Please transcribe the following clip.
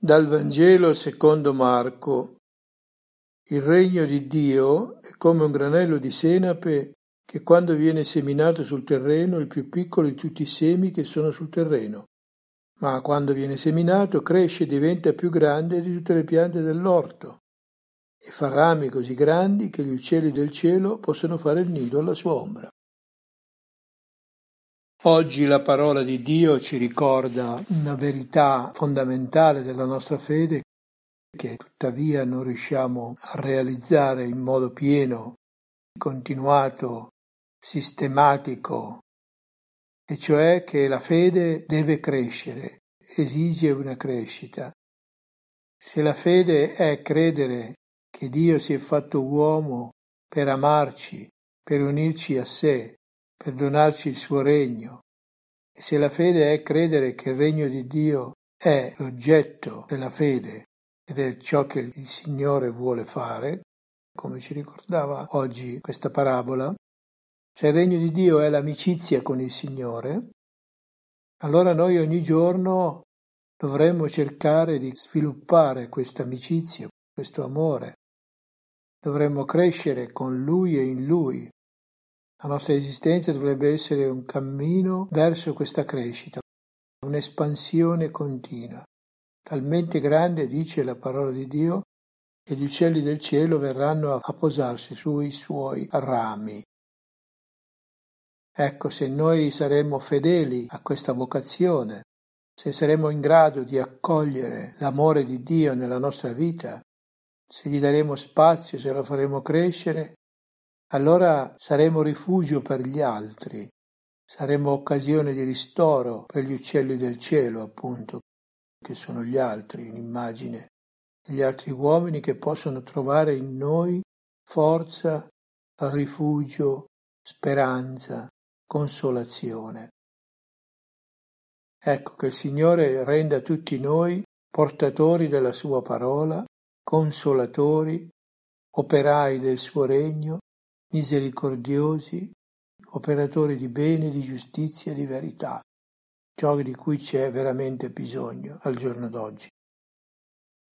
Dal Vangelo secondo Marco. Il regno di Dio è come un granello di senape che quando viene seminato sul terreno è il più piccolo di tutti i semi che sono sul terreno, ma quando viene seminato cresce e diventa più grande di tutte le piante dell'orto e fa rami così grandi che gli uccelli del cielo possono fare il nido alla sua ombra. Oggi la parola di Dio ci ricorda una verità fondamentale della nostra fede che tuttavia non riusciamo a realizzare in modo pieno, continuato, sistematico, e cioè che la fede deve crescere, esige una crescita. Se la fede è credere che Dio si è fatto uomo per amarci, per unirci a sé, per donarci il suo regno, e se la fede è credere che il regno di Dio è l'oggetto della fede ed è ciò che il Signore vuole fare, come ci ricordava oggi questa parabola, se il regno di Dio è l'amicizia con il Signore, allora noi ogni giorno dovremmo cercare di sviluppare questa amicizia, questo amore. Dovremmo crescere con Lui e in Lui. La nostra esistenza dovrebbe essere un cammino verso questa crescita, un'espansione continua, talmente grande, dice la parola di Dio, che gli uccelli del cielo verranno a posarsi sui suoi rami. Ecco, se noi saremo fedeli a questa vocazione, se saremo in grado di accogliere l'amore di Dio nella nostra vita, se gli daremo spazio, se lo faremo crescere, allora saremo rifugio per gli altri, saremo occasione di ristoro per gli uccelli del cielo, appunto, che sono gli altri, un'immagine degli altri uomini che possono trovare in noi forza, rifugio, speranza, consolazione. Ecco, che il Signore renda tutti noi portatori della sua parola, consolatori, operai del suo regno, misericordiosi, operatori di bene, di giustizia e di verità, ciò di cui c'è veramente bisogno al giorno d'oggi.